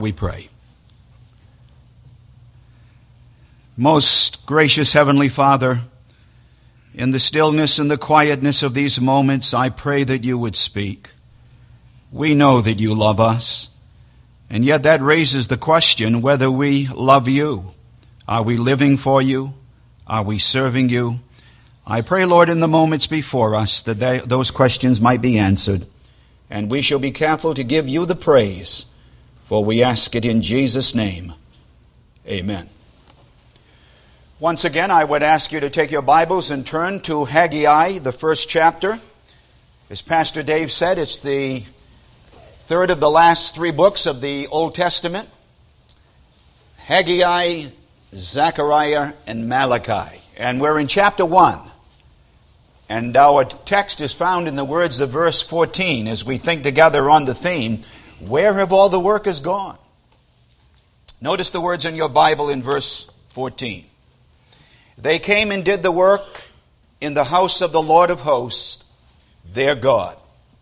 We pray. Most gracious Heavenly Father, in the stillness and the quietness of these moments, I pray that you would speak. We know that you love us, and yet that raises the question whether we love you. Are we living for you? Are we serving you? I pray, Lord, in the moments before us that those questions might be answered, and we shall be careful to give you the praise, for we ask it in Jesus' name. Amen. Once again, I would ask you to take your Bibles and turn to Haggai, the first chapter. As Pastor Dave said, it's the third of the last three books of the Old Testament. Haggai, Zechariah, and Malachi. And we're in chapter 1. And our text is found in the words of verse 14 as we think together on the theme, where have all the workers gone? Notice the words in your Bible in verse 14. They came and did the work in the house of the Lord of hosts, their God.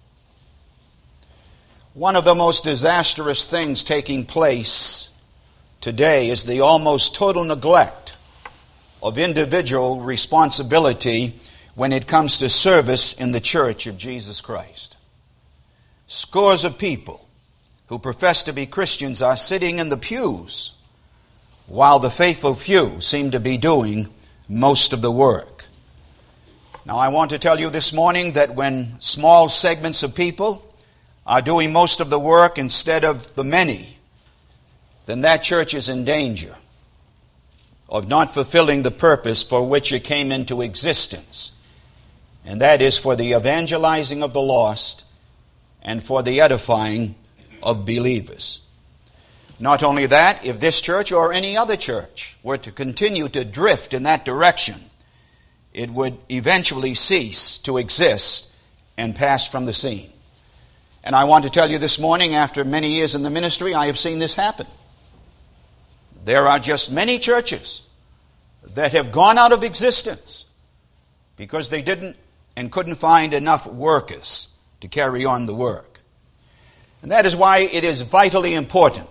One of the most disastrous things taking place today is the almost total neglect of individual responsibility when it comes to service in the Church of Jesus Christ. Scores of people who profess to be Christians are sitting in the pews while the faithful few seem to be doing most of the work. Now, I want to tell you this morning that when small segments of people are doing most of the work instead of the many, then that church is in danger of not fulfilling the purpose for which it came into existence, and that is for the evangelizing of the lost and for the edifying of believers. Not only that, if this church or any other church were to continue to drift in that direction, it would eventually cease to exist and pass from the scene. And I want to tell you this morning, after many years in the ministry, I have seen this happen. There are just many churches that have gone out of existence because they didn't and couldn't find enough workers to carry on the work. And that is why it is vitally important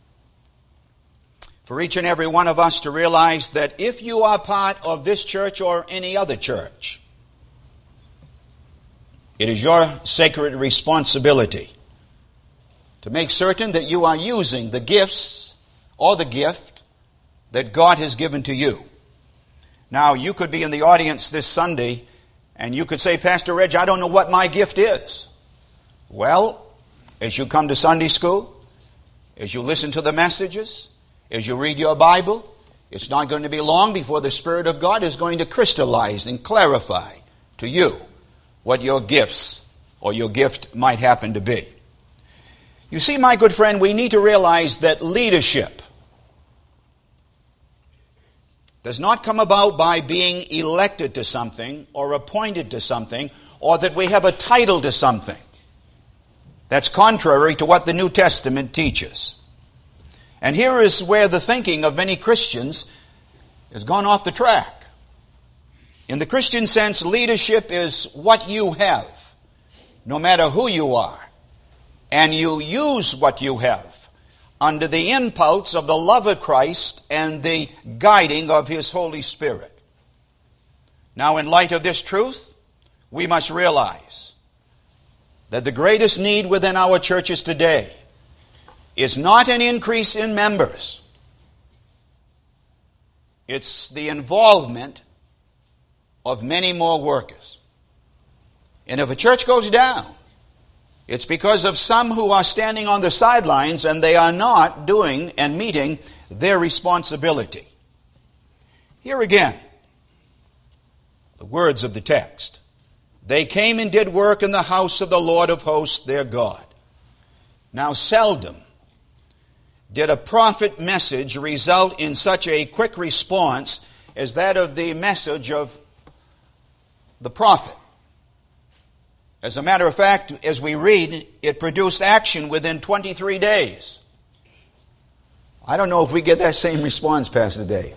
for each and every one of us to realize that if you are part of this church or any other church, it is your sacred responsibility to make certain that you are using the gifts or the gift that God has given to you. Now, you could be in the audience this Sunday and you could say, Pastor Reg, I don't know what my gift is. Well, as you come to Sunday school, as you listen to the messages, as you read your Bible, it's not going to be long before the Spirit of God is going to crystallize and clarify to you what your gifts or your gift might happen to be. You see, my good friend, we need to realize that leadership does not come about by being elected to something or appointed to something or that we have a title to something. That's contrary to what the New Testament teaches. And here is where the thinking of many Christians has gone off the track. In the Christian sense, leadership is what you have, no matter who you are. And you use what you have under the impulse of the love of Christ and the guiding of His Holy Spirit. Now, in light of this truth, we must realize that the greatest need within our churches today is not an increase in members. It's the involvement of many more workers. And if a church goes down, it's because of some who are standing on the sidelines and they are not doing and meeting their responsibility. Here again, the words of the text. They came and did work in the house of the Lord of hosts, their God. Now, seldom did a prophet message result in such a quick response as that of the message of the prophet. As a matter of fact, as we read, it produced action within 23 days. I don't know if we get that same response, Pastor Dave.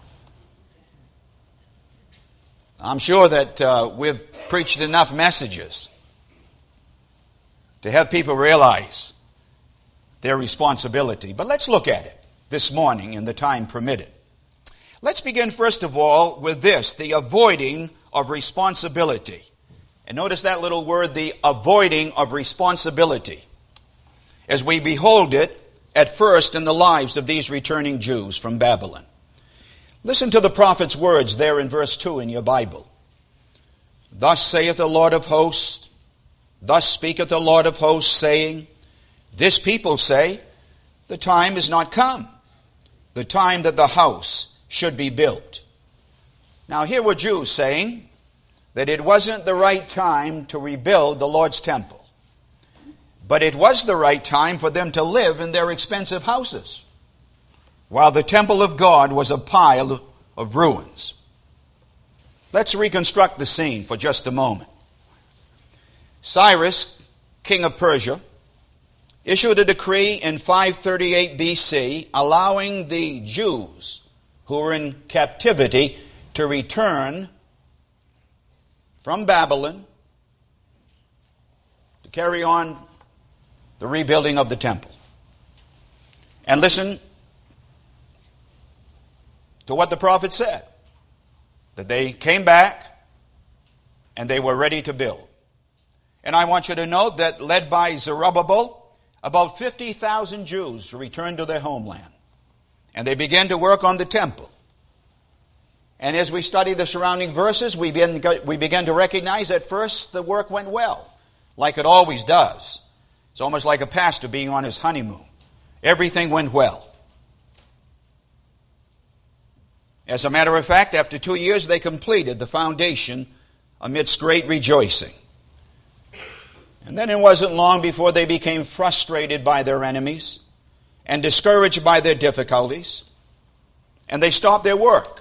I'm sure that we've preached enough messages to have people realize their responsibility. But let's look at it this morning in the time permitted. Let's begin first of all with this, the avoiding of responsibility. And notice that little word, the avoiding of responsibility, as we behold it at first in the lives of these returning Jews from Babylon. Listen to the prophet's words there in verse 2 in your Bible. Thus saith the Lord of hosts, thus speaketh the Lord of hosts, saying, this people say, the time is not come, the time that the house should be built. Now here were Jews saying that it wasn't the right time to rebuild the Lord's temple, but it was the right time for them to live in their expensive houses, while the temple of God was a pile of ruins. Let's reconstruct the scene for just a moment. Cyrus, king of Persia, issued a decree in 538 BC allowing the Jews who were in captivity to return from Babylon to carry on the rebuilding of the temple. And listen to what the prophet said, that they came back and they were ready to build. And I want you to note that, led by Zerubbabel, about 50,000 Jews returned to their homeland. And they began to work on the temple. And as we study the surrounding verses, we begin to recognize at first the work went well, like it always does. It's almost like a pastor being on his honeymoon. Everything went well. As a matter of fact, after 2 years, they completed the foundation amidst great rejoicing. And then it wasn't long before they became frustrated by their enemies and discouraged by their difficulties, and they stopped their work.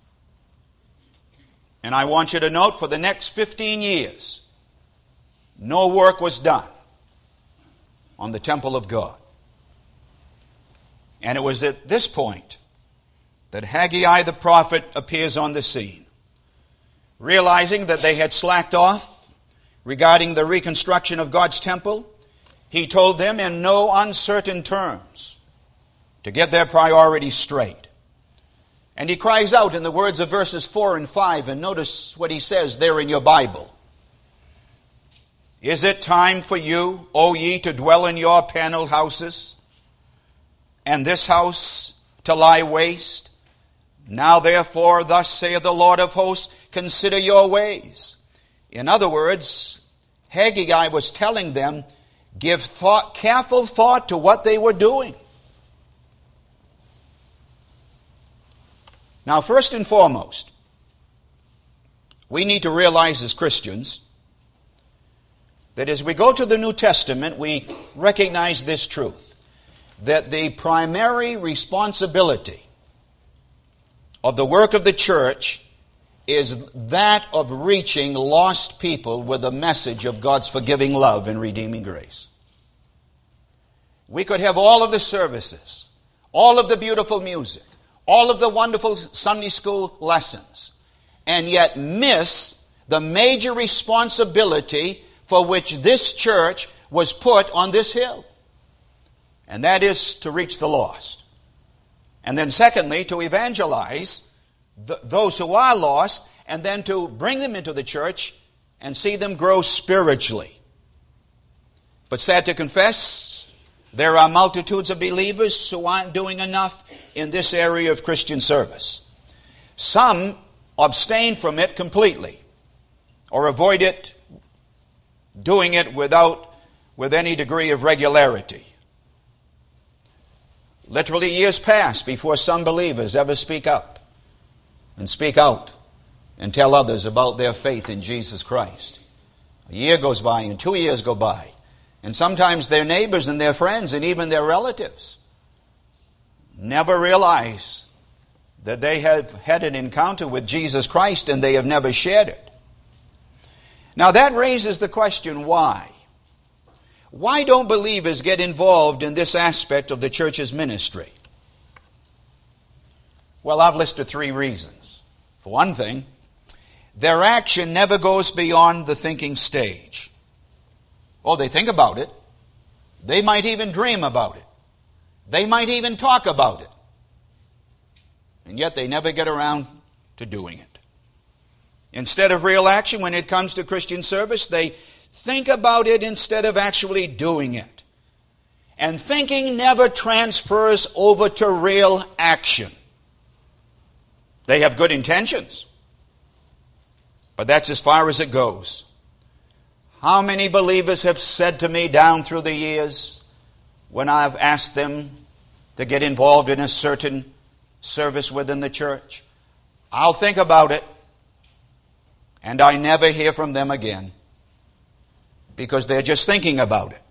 And I want you to note, for the next 15 years, no work was done on the temple of God. And it was at this point that Haggai the prophet appears on the scene. Realizing that they had slacked off regarding the reconstruction of God's temple, he told them in no uncertain terms to get their priorities straight. And he cries out in the words of verses 4 and 5, and notice what he says there in your Bible. Is it time for you, O ye, to dwell in your paneled houses, and this house to lie waste? Now therefore, thus saith the Lord of hosts, consider your ways. In other words, Haggai was telling them, give careful thought to what they were doing. Now, first and foremost, we need to realize as Christians that as we go to the New Testament, we recognize this truth, that the primary responsibility of the work of the church is that of reaching lost people with the message of God's forgiving love and redeeming grace. We could have all of the services, all of the beautiful music, all of the wonderful Sunday school lessons, and yet miss the major responsibility for which this church was put on this hill. And that is to reach the lost. And then secondly, to evangelize those who are lost, and then to bring them into the church and see them grow spiritually. But sad to confess, there are multitudes of believers who aren't doing enough in this area of Christian service. Some abstain from it completely, or avoid it, doing it with any degree of regularity. Literally years pass before some believers ever speak up and speak out and tell others about their faith in Jesus Christ. A year goes by and 2 years go by, and sometimes their neighbors and their friends and even their relatives never realize that they have had an encounter with Jesus Christ and they have never shared it. Now that raises the question, why? Why don't believers get involved in this aspect of the church's ministry? Well, I've listed 3 reasons. For one thing, their action never goes beyond the thinking stage. Oh, they think about it. They might even dream about it. They might even talk about it. And yet they never get around to doing it. Instead of real action when it comes to Christian service, they think about it instead of actually doing it. And thinking never transfers over to real action. They have good intentions, but that's as far as it goes. How many believers have said to me down through the years when I've asked them to get involved in a certain service within the church, I'll think about it, and I never hear from them again because they're just thinking about it.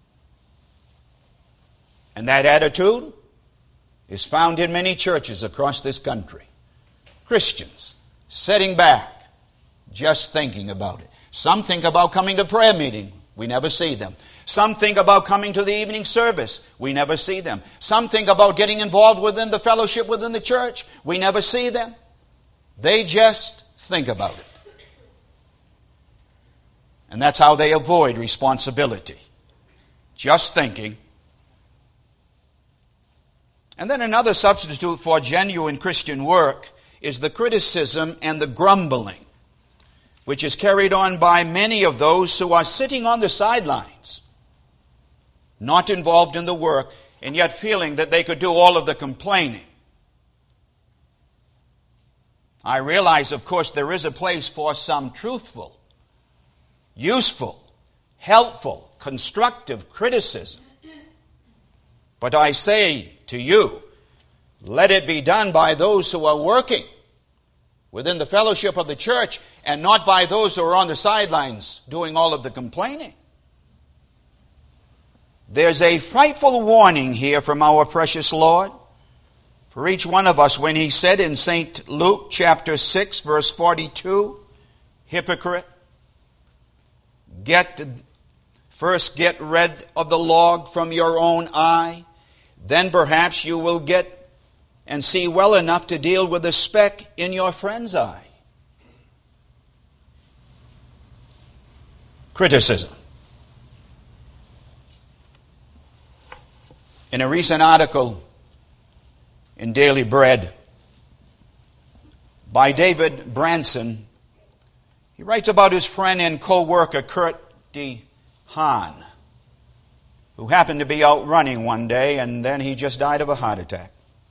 And that attitude is found in many churches across this country. Christians sitting back, just thinking about it. Some think about coming to prayer meeting. We never see them. Some think about coming to the evening service. We never see them. Some think about getting involved within the fellowship within the church. We never see them. They just think about it. And that's how they avoid responsibility. Just thinking. And then another substitute for genuine Christian work is the criticism and the grumbling, which is carried on by many of those who are sitting on the sidelines, not involved in the work, and yet feeling that they could do all of the complaining. I realize, of course, there is a place for some truthful, useful, helpful, constructive criticism. But I say to you, let it be done by those who are working within the fellowship of the church and not by those who are on the sidelines doing all of the complaining. There's a frightful warning here from our precious Lord for each one of us when he said in St. Luke chapter 6 verse 42, hypocrite, first get rid of the log from your own eye, then perhaps you will get and see well enough to deal with the speck in your friend's eye. Criticism. In a recent article in Daily Bread by David Branson, he writes about his friend and co-worker Kurt D. Hahn, who happened to be out running one day and then he just died of a heart attack.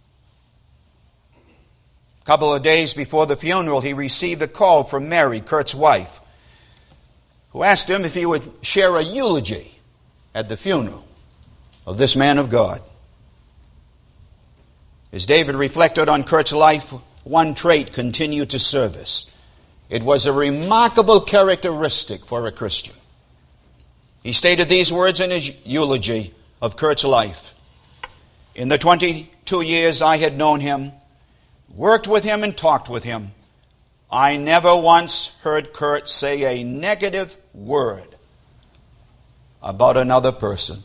A couple of days before the funeral, he received a call from Mary, Kurt's wife, who asked him if he would share a eulogy at the funeral of this man of God. As David reflected on Kurt's life, one trait continued to service. It was a remarkable characteristic for a Christian. He stated these words in his eulogy of Kurt's life. In the 22 years I had known him, worked with him and talked with him, I never once heard Kurt say a negative word about another person.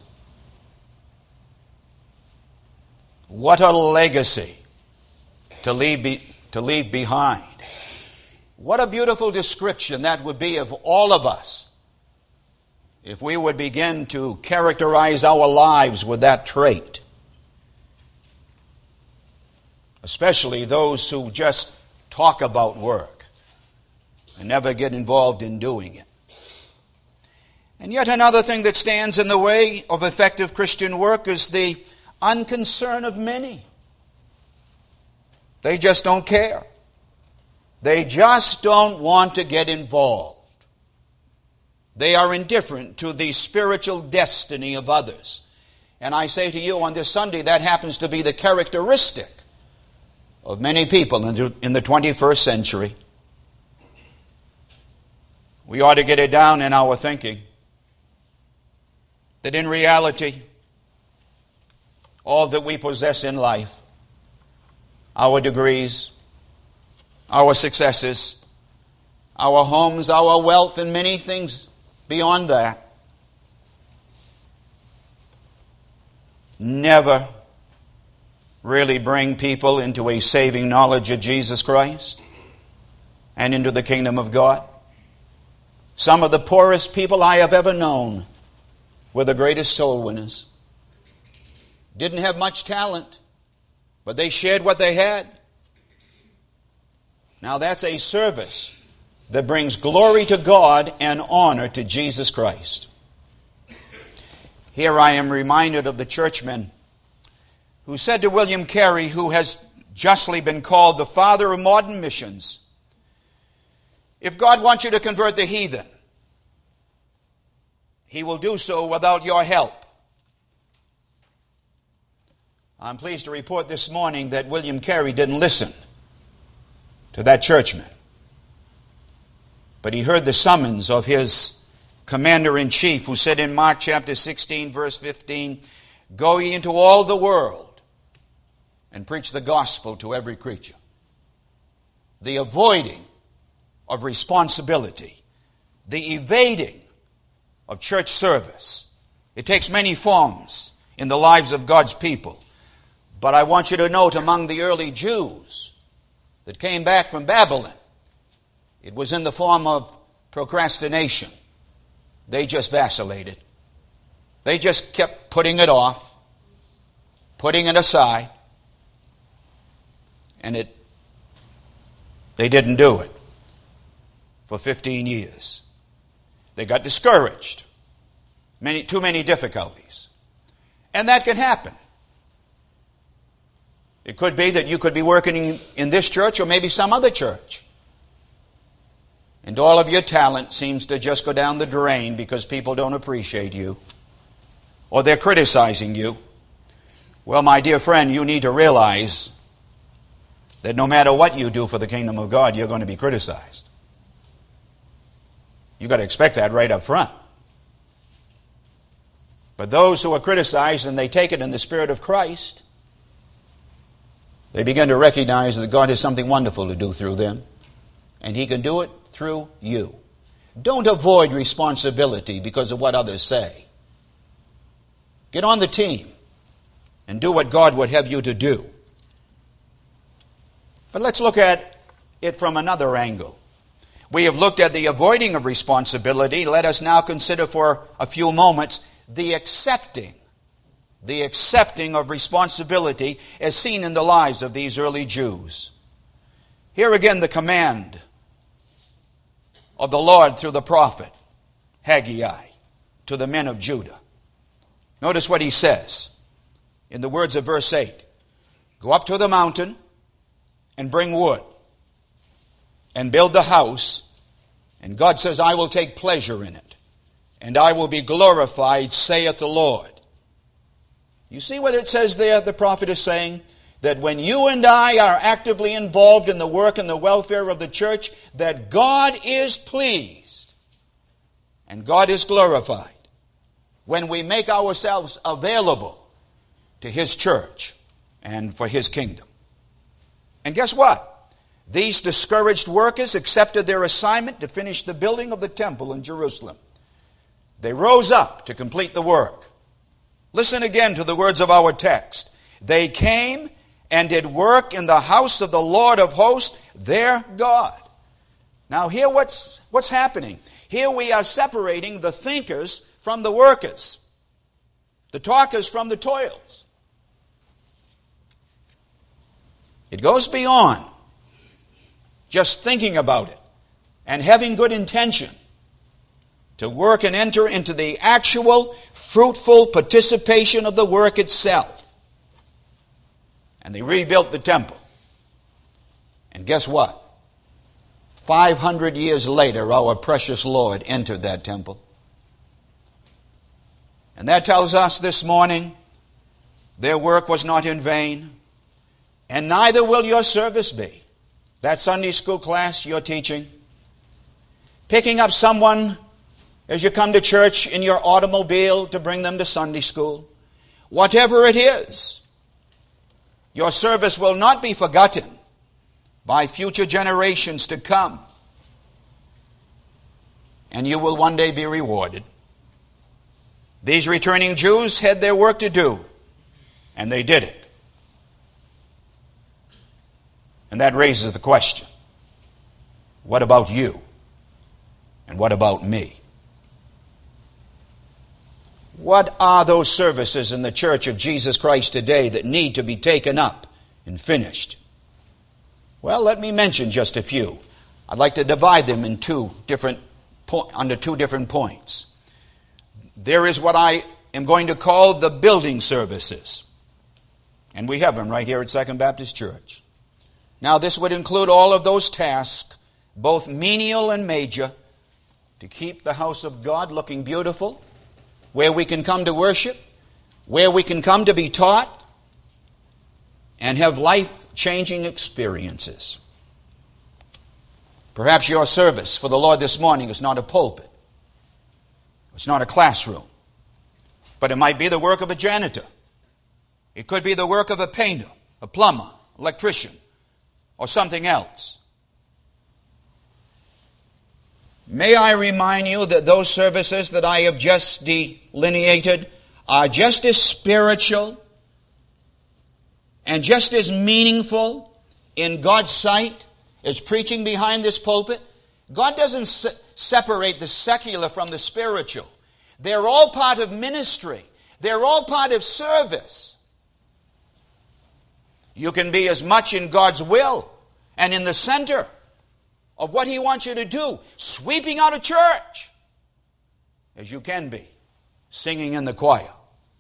What a legacy to leave behind. What a beautiful description that would be of all of us if we would begin to characterize our lives with that trait. Especially those who just talk about work and never get involved in doing it. And yet another thing that stands in the way of effective Christian work is the unconcern of many. They just don't care. They just don't want to get involved. They are indifferent to the spiritual destiny of others. And I say to you on this Sunday, that happens to be the characteristic of many people in the 21st century. We ought to get it down in our thinking that in reality, all that we possess in life, our degrees, our successes, our homes, our wealth, and many things beyond that, never really bring people into a saving knowledge of Jesus Christ and into the kingdom of God. Some of the poorest people I have ever known were the greatest soul winners. didn't have much talent, but they shared what they had. Now that's a service that brings glory to God and honor to Jesus Christ. Here I am reminded of the churchman who said to William Carey, who has justly been called the father of modern missions, if God wants you to convert the heathen, He will do so without your help. I'm pleased to report this morning that William Carey didn't listen to that churchman, but he heard the summons of his commander-in-chief, who said in Mark chapter 16, verse 15, "Go ye into all the world and preach the gospel to every creature." The avoiding of responsibility, the evading of church service, it takes many forms in the lives of God's people. But I want you to note, among the early Jews that came back from Babylon, it was in the form of procrastination. They just vacillated. They just kept putting it off, putting it aside, and they didn't do it for 15 years. They got discouraged. Too many difficulties. And that can happen. It could be that you could be working in this church or maybe some other church, and all of your talent seems to just go down the drain because people don't appreciate you or they're criticizing you. Well, my dear friend, you need to realize that no matter what you do for the kingdom of God, you're going to be criticized. You've got to expect that right up front. But those who are criticized and they take it in the spirit of Christ, they begin to recognize that God has something wonderful to do through them, and He can do it through you. Don't avoid responsibility because of what others say. Get on the team and do what God would have you to do. But let's look at it from another angle. We have looked at the avoiding of responsibility. Let us now consider for a few moments the accepting of responsibility as seen in the lives of these early Jews. Here again the command of the Lord through the prophet Haggai to the men of Judah. Notice what he says in the words of verse 8. Go up to the mountain and bring wood and build the house, and God says, I will take pleasure in it, and I will be glorified, saith the Lord. You see what it says there? The prophet is saying that when you and I are actively involved in the work and the welfare of the church, that God is pleased and God is glorified when we make ourselves available to His church and for His kingdom. And guess what? These discouraged workers accepted their assignment to finish the building of the temple in Jerusalem. They rose up to complete the work. Listen again to the words of our text. They came and did work in the house of the Lord of hosts, their God. Now here what's happening? Here we are separating the thinkers from the workers, the talkers from the toils. It goes beyond just thinking about it and having good intention to work and enter into the actual fruitful participation of the work itself. And they rebuilt the temple. And guess what? 500 years later, our precious Lord entered that temple. And that tells us this morning, their work was not in vain, and neither will your service be. That Sunday school class you're teaching, picking up someone as you come to church in your automobile to bring them to Sunday school, whatever it is, your service will not be forgotten by future generations to come. And you will one day be rewarded. These returning Jews had their work to do, and they did it. And that raises the question, what about you? And what about me? What are those services in the Church of Jesus Christ today that need to be taken up and finished? Well, let me mention just a few. I'd like to divide them in under two different points. There is what I am going to call the building services. And we have them right here at Second Baptist Church. Now, this would include all of those tasks, both menial and major, to keep the house of God looking beautiful, where we can come to worship, where we can come to be taught, and have life-changing experiences. Perhaps your service for the Lord this morning is not a pulpit. It's not a classroom. But it might be the work of a janitor. It could be the work of a painter, a plumber, electrician, or something else. May I remind you that those services that I have just delineated are just as spiritual and just as meaningful in God's sight as preaching behind this pulpit. God doesn't separate the secular from the spiritual. They're all part of ministry. They're all part of service. You can be as much in God's will and in the center of what He wants you to do, sweeping out a church, as you can be singing in the choir.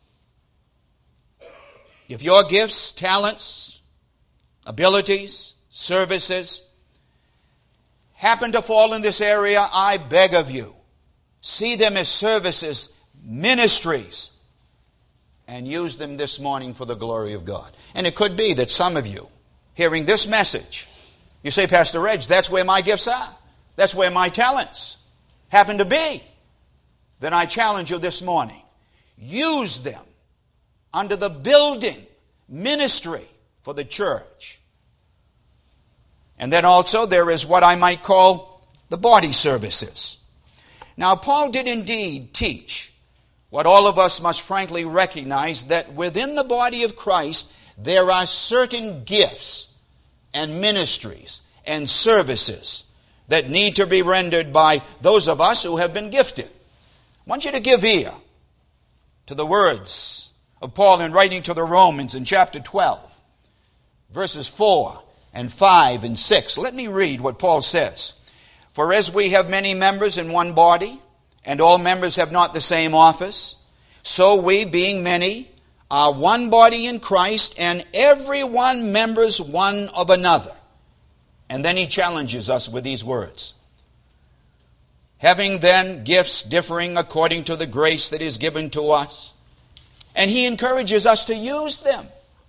If your gifts, talents, abilities, services happen to fall in this area, I beg of you, see them as services, ministries, and use them this morning for the glory of God. And it could be that some of you, hearing this message, you say, Pastor Reg, that's where my gifts are. That's where my talents happen to be. Then I challenge you this morning. Use them under the building ministry for the church. And then also there is what I might call the body services. Now, Paul did indeed teach what all of us must frankly recognize, that within the body of Christ there are certain gifts and ministries and services that need to be rendered by those of us who have been gifted. I want you to give ear to the words of Paul in writing to the Romans in chapter 12, verses 4 and 5 and 6. Let me read what Paul says. For as we have many members in one body, and all members have not the same office, so we, being many, are one body in Christ, and every one members one of another. And then he challenges us with these words. Having then gifts differing according to the grace that is given to us. And he encourages us to use them.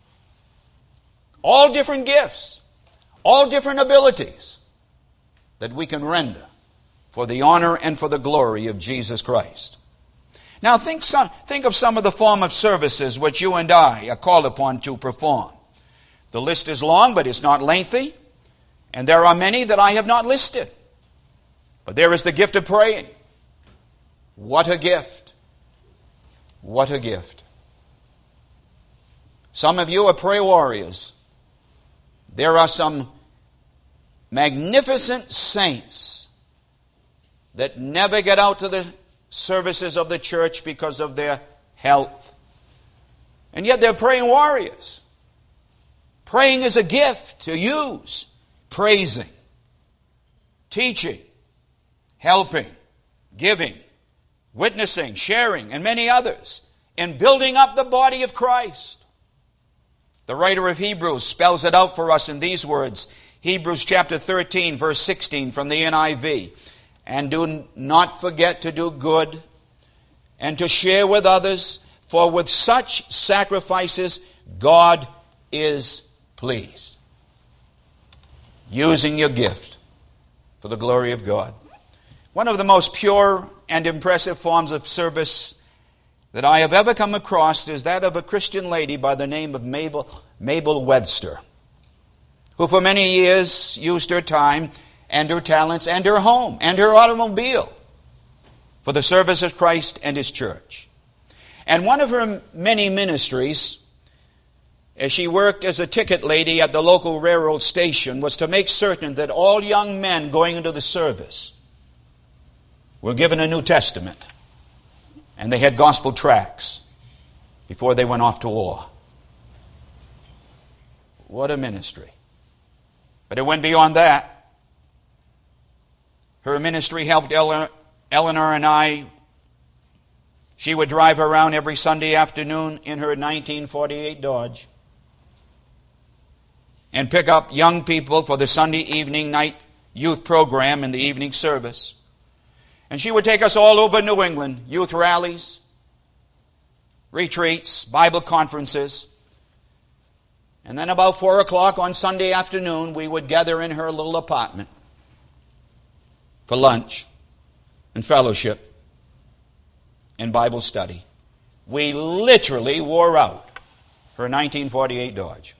All different gifts, all different abilities that we can render for the honor and for the glory of Jesus Christ. Now think of some of the form of services which you and I are called upon to perform. The list is long, but it's not lengthy. And there are many that I have not listed. But there is the gift of praying. What a gift. What a gift. Some of you are prayer warriors. There are some magnificent saints that never get out to the services of the church because of their health. And yet they're praying warriors. Praying is a gift to use. Praising, teaching, helping, giving, witnessing, sharing, and many others in building up the body of Christ. The writer of Hebrews spells it out for us in these words. Hebrews chapter 13, verse 16 from the NIV. And do not forget to do good and to share with others, for with such sacrifices God is pleased. Using your gift for the glory of God. One of the most pure and impressive forms of service that I have ever come across is that of a Christian lady by the name of Mabel Webster, who for many years used her time and her talents and her home and her automobile for the service of Christ and His church. And one of her many ministries, as she worked as a ticket lady at the local railroad station, was to make certain that all young men going into the service were given a New Testament And they had gospel tracts before they went off to war. What a ministry. But it went beyond that. Her ministry helped Eleanor and I. She would drive around every Sunday afternoon in her 1948 Dodge and pick up young people for the Sunday evening night youth program in the evening service. And she would take us all over New England, youth rallies, retreats, Bible conferences. And then about 4 o'clock on Sunday afternoon, we would gather in her little apartment for lunch and fellowship and Bible study. We literally wore out her 1948 Dodge.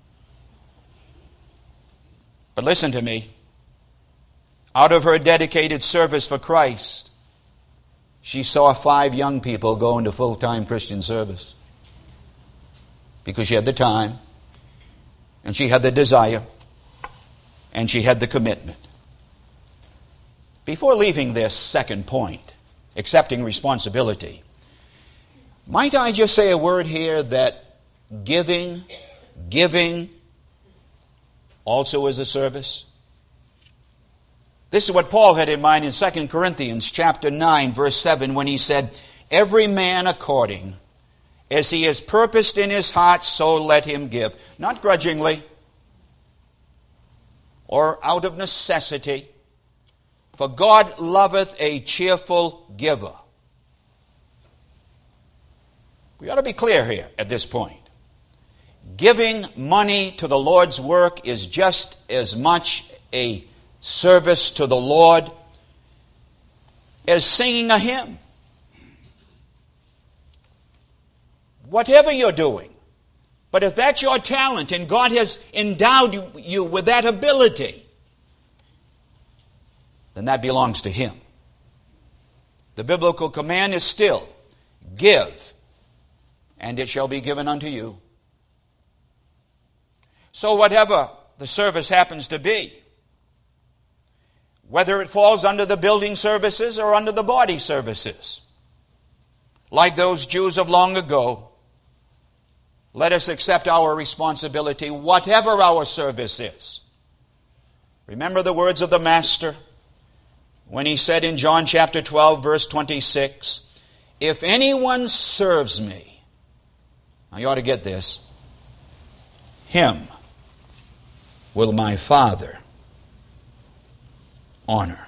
But listen to me. Out of her dedicated service for Christ, she saw 5 young people go into full-time Christian service. Because she had the time, and she had the desire, and she had the commitment. Before leaving this second point, accepting responsibility, might I just say a word here that giving also is a service? This is what Paul had in mind in 2 Corinthians chapter 9, verse 7, when he said, "Every man according as he has purposed in his heart, so let him give." Not grudgingly or out of necessity, for God loveth a cheerful giver. We ought to be clear here at this point. Giving money to the Lord's work is just as much a service to the Lord as singing a hymn. Whatever you're doing, but if that's your talent and God has endowed you with that ability, then that belongs to Him. The biblical command is still, give, and it shall be given unto you. So whatever the service happens to be, whether it falls under the building services or under the body services, like those Jews of long ago, let us accept our responsibility, whatever our service is. Remember the words of the Master when he said in John chapter 12, verse 26, "If anyone serves me," now you ought to get this, "him will my Father honor."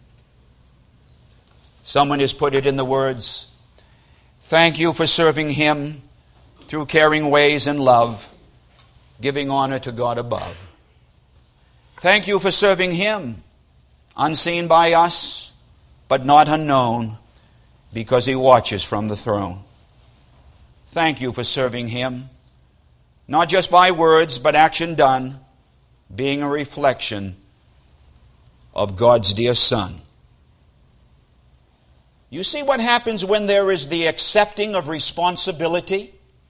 Someone has put it in the words, "Thank you for serving Him through caring ways and love, giving honor to God above. Thank you for serving Him, unseen by us, but not unknown, because He watches from the throne. Thank you for serving Him, not just by words, but action done, being a reflection of God's dear Son." You see what happens when there is the accepting of responsibility?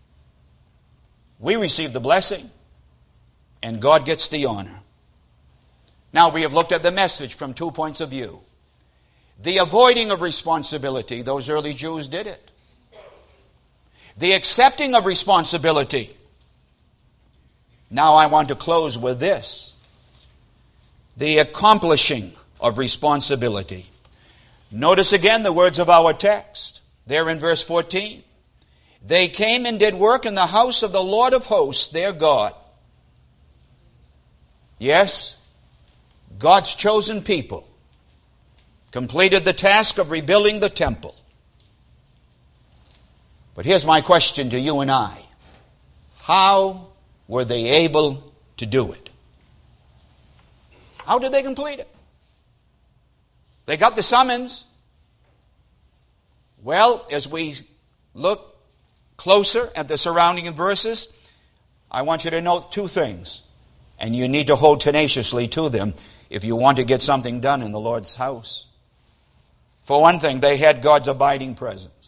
We receive the blessing, and God gets the honor. Now, we have looked at the message from 2 points of view. The avoiding of responsibility, those early Jews did it. The accepting of responsibility. Now I want to close with this. The accomplishing of responsibility. Notice again the words of our text, there in verse 14. "They came and did work in the house of the Lord of hosts, their God." Yes, God's chosen people completed the task of rebuilding the temple. But here's my question to you and I. How were they able to do it? How did they complete it? They got the summons. Well, as we look closer at the surrounding verses, I want you to note 2 things. And you need to hold tenaciously to them if you want to get something done in the Lord's house. For one thing, they had God's abiding presence.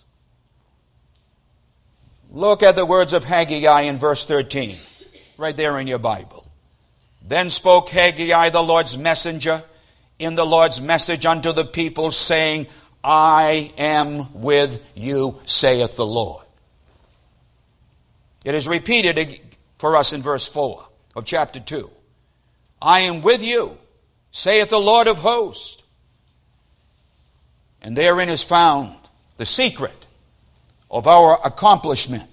Look at the words of Haggai in verse 13, right there in your Bible. "Then spoke Haggai the Lord's messenger in the Lord's message unto the people, saying, I am with you, saith the Lord. It is repeated for us in verse 4 of chapter 2. I am with you, saith the Lord of hosts. And therein is found the secret of our accomplishment.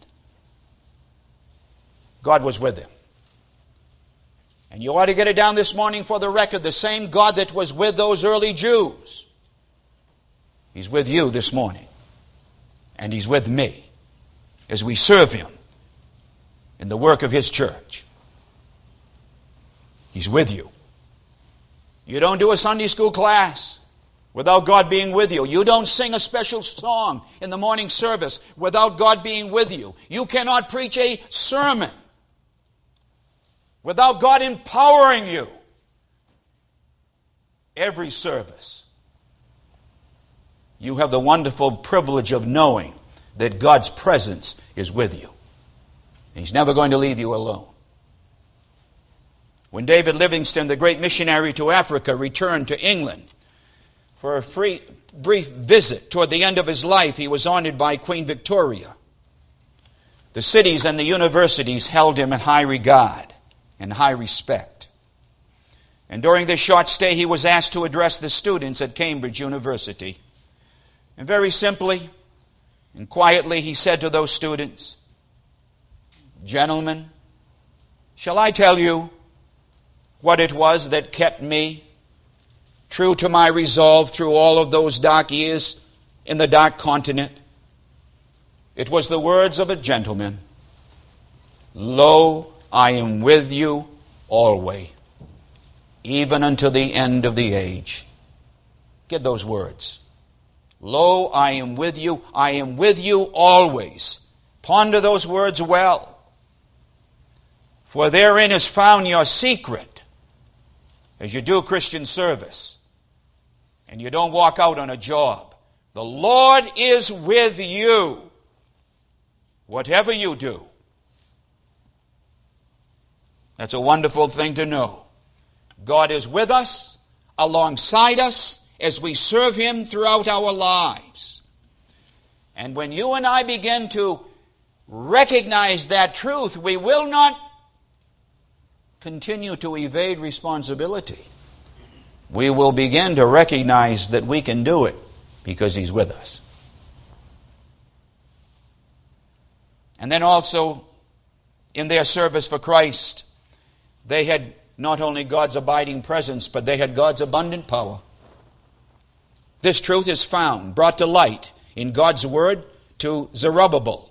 God was with him. And you ought to get it down this morning for the record. The same God that was with those early Jews, He's with you this morning. And He's with me as we serve Him in the work of His church. He's with you. You don't do a Sunday school class without God being with you. You don't sing a special song in the morning service without God being with you. You cannot preach a sermon without God empowering you. Every service, you have the wonderful privilege of knowing that God's presence is with you. He's never going to leave you alone. When David Livingstone, the great missionary to Africa, returned to England for a brief visit toward the end of his life, he was honored by Queen Victoria. The cities and the universities held him in high regard and high respect. And during this short stay, he was asked to address the students at Cambridge University. And very simply and quietly, he said to those students, "Gentlemen, shall I tell you what it was that kept me true to my resolve through all of those dark years in the dark continent? It was the words of a gentleman. Lo, I am with you always, even unto the end of the age." Get those words. Lo, I am with you always. Ponder those words well. For therein is found your secret as you do Christian service and you don't walk out on a job. The Lord is with you, whatever you do. That's a wonderful thing to know. God is with us, alongside us, as we serve Him throughout our lives. And when you and I begin to recognize that truth, we will not continue to evade responsibility. We will begin to recognize that we can do it because He's with us. And then also, in their service for Christ, they had not only God's abiding presence, but they had God's abundant power. This truth is found, brought to light in God's word to Zerubbabel.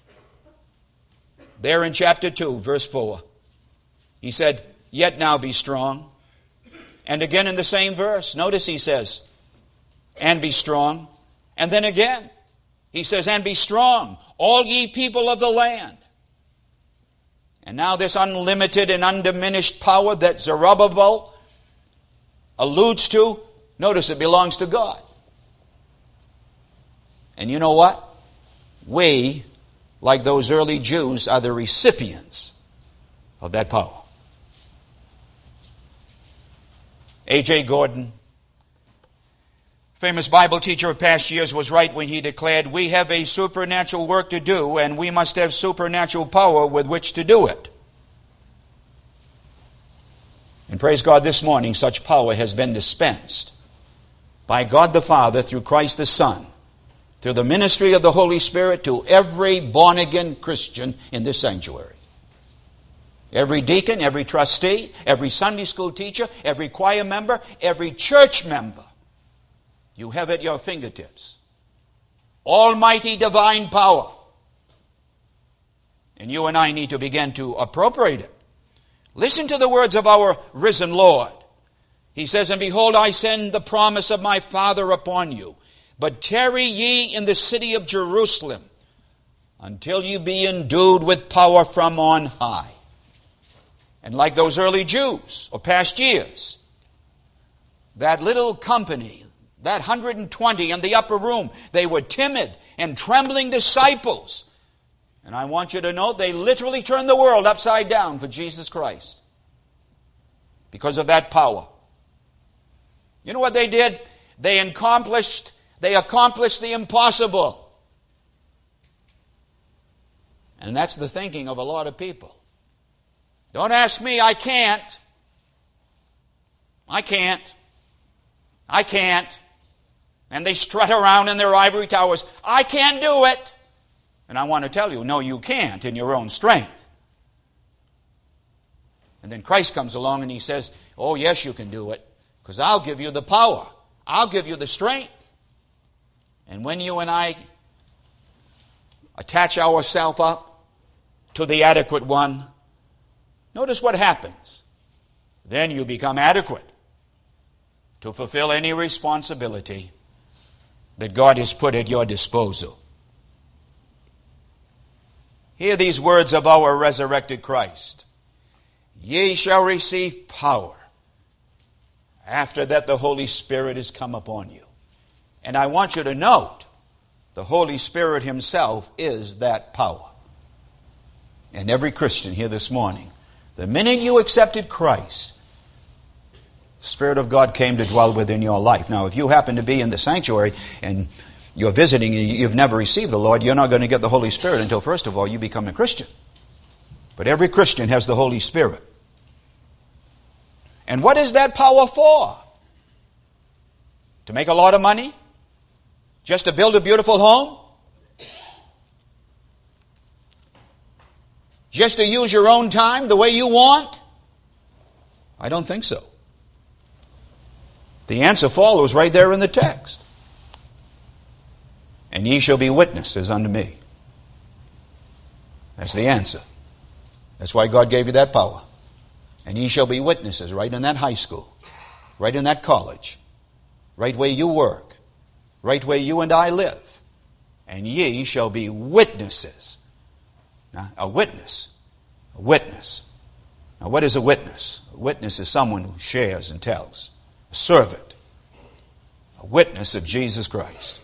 There in chapter 2, verse 4, he said, "Yet now be strong." And again in the same verse, notice he says, "And be strong." And then again, he says, "And be strong, all ye people of the land." And now this unlimited and undiminished power that Zerubbabel alludes to, notice it belongs to God. And you know what? We, like those early Jews, are the recipients of that power. A.J. Gordon, famous Bible teacher of past years, was right when he declared, "We have a supernatural work to do, and we must have supernatural power with which to do it." And praise God, this morning such power has been dispensed by God the Father through Christ the Son, through the ministry of the Holy Spirit to every born-again Christian in this sanctuary. Every deacon, every trustee, every Sunday school teacher, every choir member, every church member, you have at your fingertips almighty divine power. And you and I need to begin to appropriate it. Listen to the words of our risen Lord. He says, "And behold, I send the promise of my Father upon you. But tarry ye in the city of Jerusalem until you be endued with power from on high." And like those early Jews of past years, that little company, that 120 in the upper room, they were timid and trembling disciples. And I want you to know they literally turned the world upside down for Jesus Christ because of that power. You know what they did? They accomplished They accomplish the impossible. And that's the thinking of a lot of people. Don't ask me, I can't. I can't. I can't. And they strut around in their ivory towers. I can't do it. And I want to tell you, no, you can't in your own strength. And then Christ comes along and he says, oh, yes, you can do it, because I'll give you the power. I'll give you the strength. And when you and I attach ourselves up to the adequate one, notice what happens. Then you become adequate to fulfill any responsibility that God has put at your disposal. Hear these words of our resurrected Christ. Ye shall receive power. After that the Holy Spirit is come upon you. And I want you to note, the Holy Spirit himself is that power. And every Christian here this morning, the minute you accepted Christ, the Spirit of God came to dwell within your life. Now, if you happen to be in the sanctuary and you're visiting and you've never received the Lord, you're not going to get the Holy Spirit until, first of all, you become a Christian. But every Christian has the Holy Spirit. And what is that power for? To make a lot of money? Just to build a beautiful home? Just to use your own time the way you want? I don't think so. The answer follows right there in the text. And ye shall be witnesses unto me. That's the answer. That's why God gave you that power. And ye shall be witnesses right in that high school, right in that college, right where you work, right where you and I live. And ye shall be witnesses. Now, a witness. Now, what is a witness? A witness is someone who shares and tells. A servant. A witness of Jesus Christ.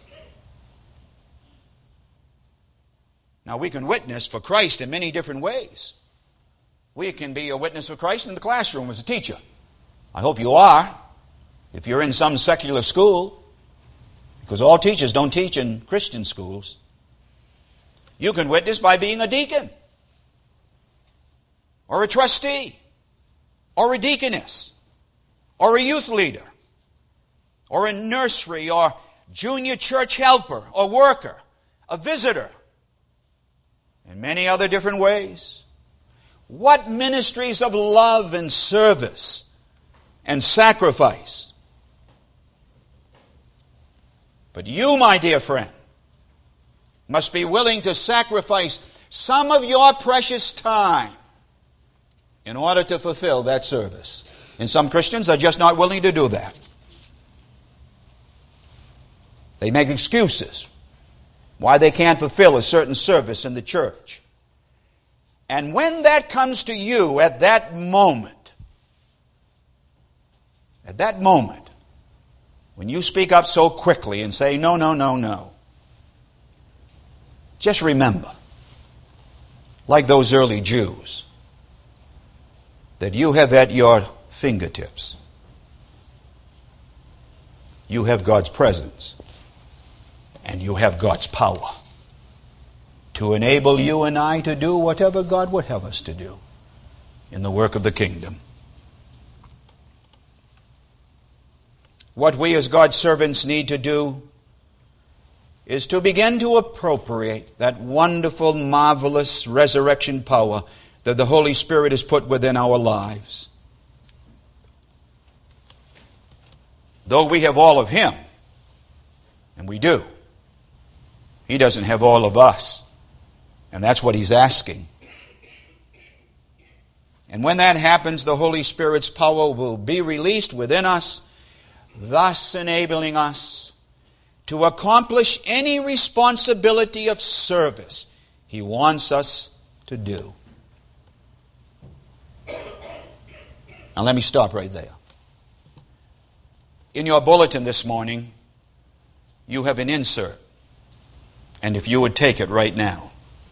Now, we can witness for Christ in many different ways. We can be a witness for Christ in the classroom as a teacher. I hope you are, if you're in some secular school, because all teachers don't teach in Christian schools. You can witness by being a deacon, or a trustee, or a deaconess, or a youth leader, or a nursery, or junior church helper, or worker, a visitor, in many other different ways. What ministries of love and service and sacrifice. But you, my dear friend, must be willing to sacrifice some of your precious time in order to fulfill that service. And some Christians are just not willing to do that. They make excuses why they can't fulfill a certain service in the church. And when that comes to you at that moment, when you speak up so quickly and say, no, no, no, no, just remember, like those early Jews, that you have at your fingertips, you have God's presence and you have God's power to enable you and I to do whatever God would have us to do in the work of the kingdom. What we as God's servants need to do is to begin to appropriate that wonderful, marvelous resurrection power that the Holy Spirit has put within our lives. Though we have all of Him, and we do, He doesn't have all of us. And that's what He's asking. And when that happens, the Holy Spirit's power will be released within us, thus enabling us to accomplish any responsibility of service He wants us to do. Now let me stop right there. In your bulletin this morning, you have an insert. And if you would take it right now.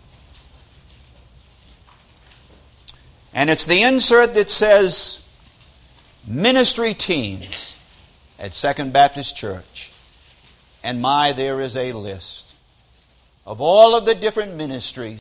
And it's the insert that says, Ministry Teams at Second Baptist Church. And there is a list of all of the different ministries